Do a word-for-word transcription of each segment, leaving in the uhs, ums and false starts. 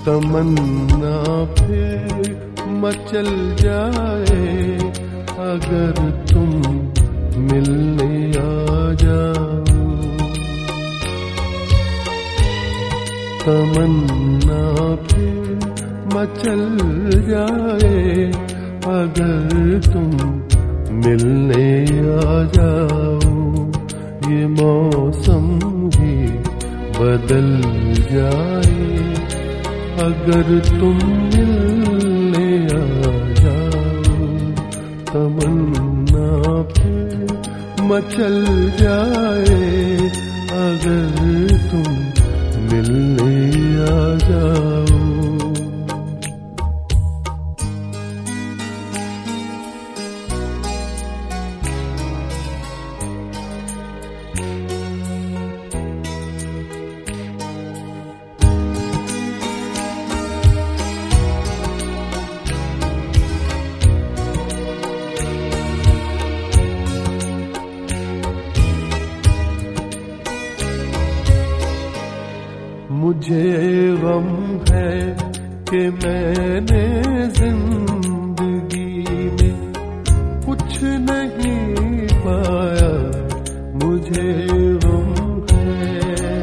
तमन्ना फिर मचल जाए अगर तुम मिलने आ जाओ। तमन्ना फिर मचल जाए अगर तुम मिलने आ जाओ। ये मौसम भी बदल जाए अगर तुम मिलने आ जाओ। तमन्ना फिर मचल जाए अगर तुम मिलने आ जाओ। मुझे गम है कि मैंने जिंदगी में कुछ नहीं पाया। मुझे गम है,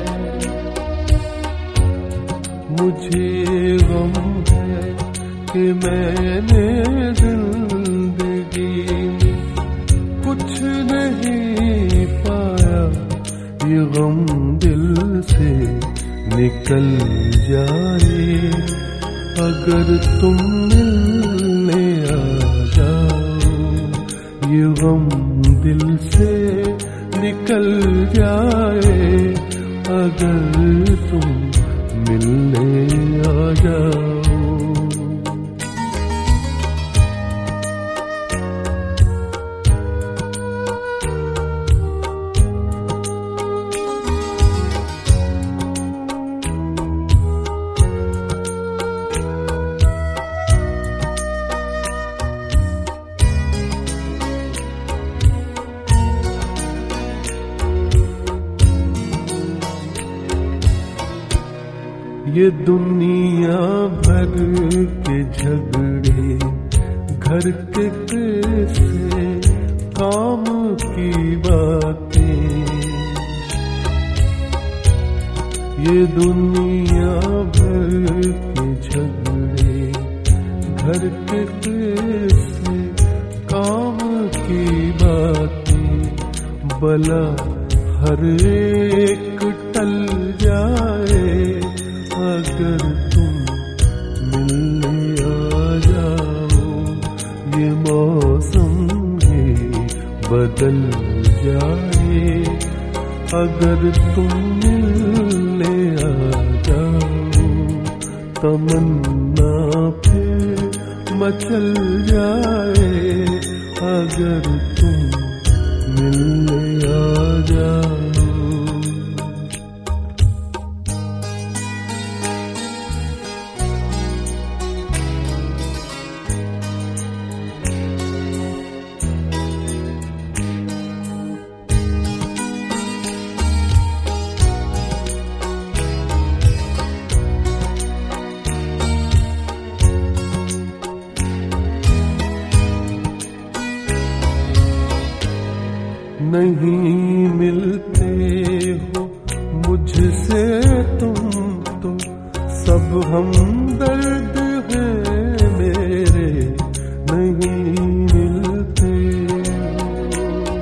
मुझे गम है कि मैंने जिंदगी में कुछ नहीं पाया। ये गम दिल से निकल जाए अगर तुम मिलने आ जाओ। ये गम दिल से निकल जाए अगर तुम मिलने आ जाओ। ये दुनिया भर के झगड़े घर के कैसे काम की बातें। ये दुनिया भर के झगड़े घर के कैसे काम की बातें। भला हर एक टल जाए अगर तुम मिलने आ जाओ। ये मौसम भी बदल जाए अगर तुम मिलने आ जाओ। तमन्ना फिर मचल जाए अगर तुम मिलने आ जाओ। नहीं मिलते हो मुझसे तुम तो सब हमदर्द हैं मेरे। नहीं मिलते हो,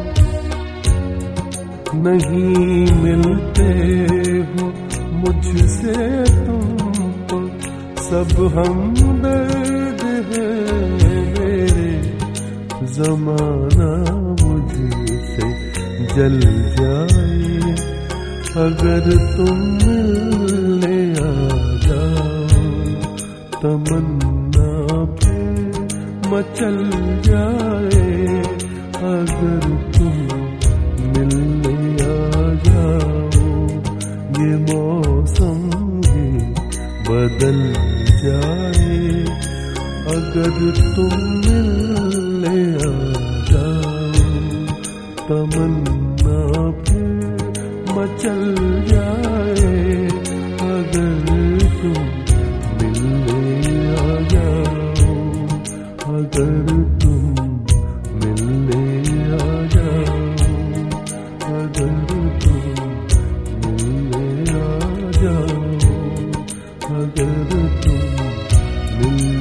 नहीं मिलते हो मुझसे तुम तो सब हमदर्द हैं मेरे। जमाना मुझसे जल जाए अगर तुम मिलने आ जाओ। तमन्ना फिर मचल जाए अगर तुम मिलने आ जाओ। ये मौसम भी बदल जाए अगर तुम मिलने आ जाओ। तमन्ना फिर मचल जाए अगर तुम तुम मिलने